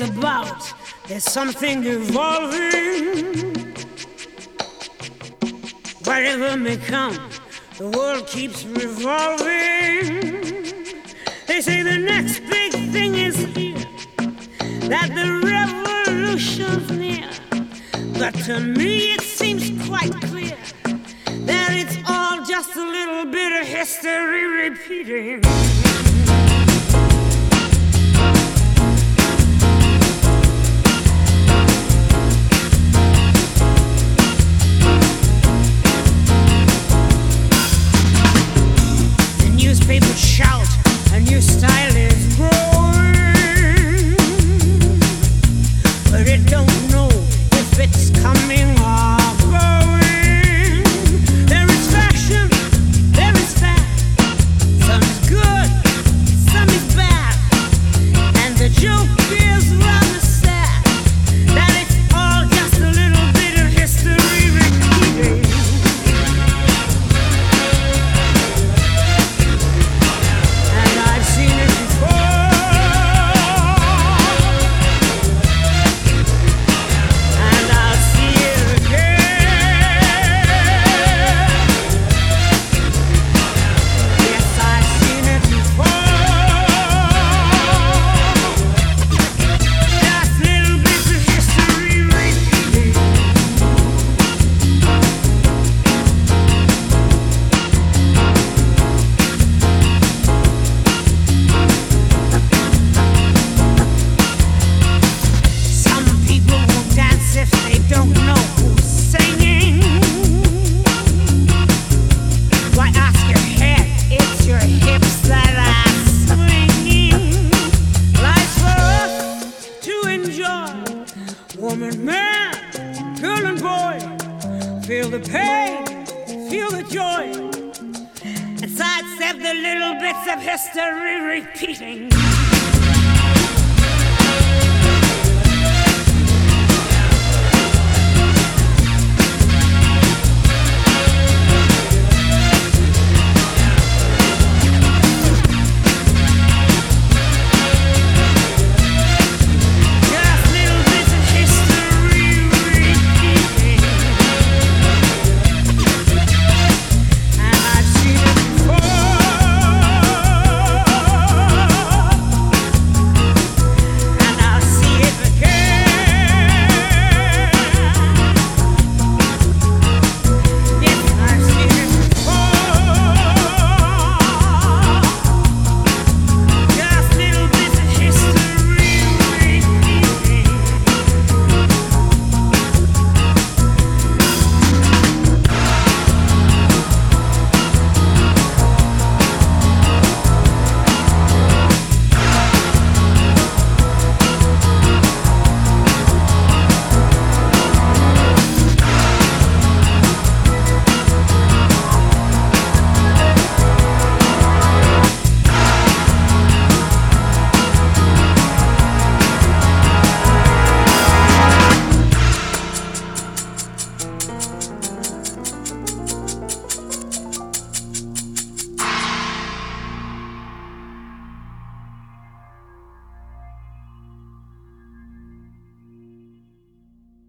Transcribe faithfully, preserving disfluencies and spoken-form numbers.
about. There's something evolving. Whatever may come, the world keeps revolving. They say the next big thing is here, that the revolution's near. But to me it seems quite clear that it's all just a little bit of history repeating. The newspapers shout, a new style is growing, but it don't know if it's coming or going. There is fashion, there is fat. Some is good, some is bad. And the joke is rather sad, that it's all just a little bit of history repeating. And I've seen it before, and I'll see it again. Yes, I've seen it before. Just little bits of history repeating. Some people won't dance if they don't know who's singing. Why ask your head? It's your hips that are swinging. Life's for us to enjoy. Woman, man, girl and boy, feel the pain, feel the joy, and sidestep the little bits of history repeating.